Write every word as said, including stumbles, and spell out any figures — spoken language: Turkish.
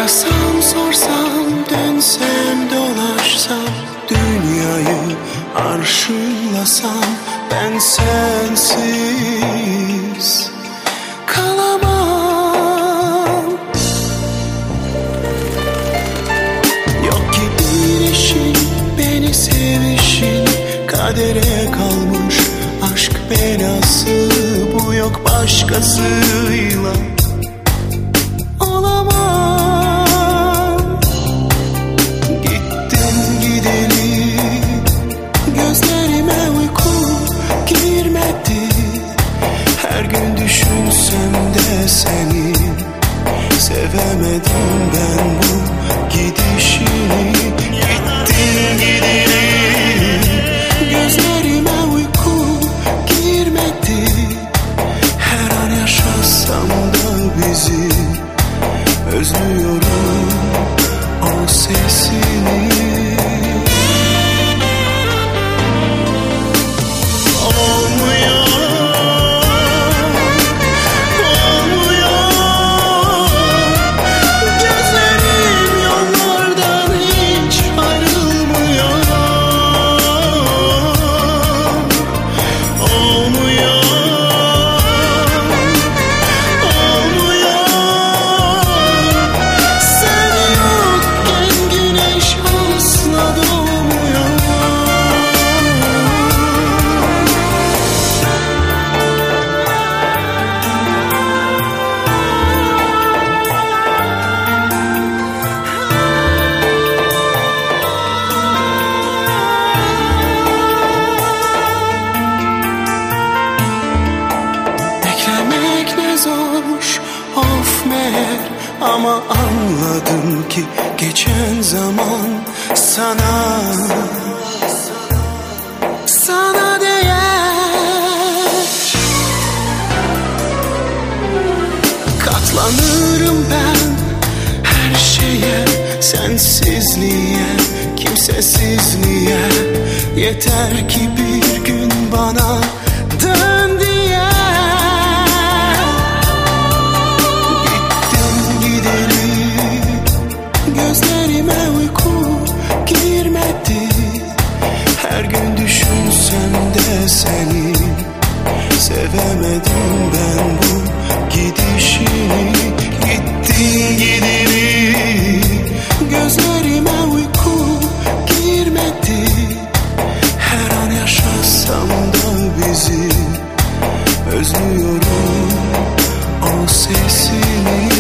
Arasam sorsam dönsem dolaşsam dünyayı arşınlasam ben sensiz kalamam. Yok ki bir işin beni sevişin, kadere kalmış aşk belası bu, yok başkasıyla olamam. Gittin gideli gözlerime uyku girmedi, her gün düşünsem de seni sevemedim ben bu gidişini. Gittin gideli gözlerime uyku girmedi, her an yaşasam da bizi özlüyorum o sesini. Of meğer, ama anladım ki geçen zaman sana sana değer. Katlanırım ben her şeye, sensizliğe, kimsesizliğe, yeter ki bir gün bana dön diye. Gözlerime uyku girmedi, her gün düşünsem de seni sevemedim ben bu gidişini. Gittin gideli gözlerime uyku girmedi, her an yaşasam da bizi özlüyorum o sesini.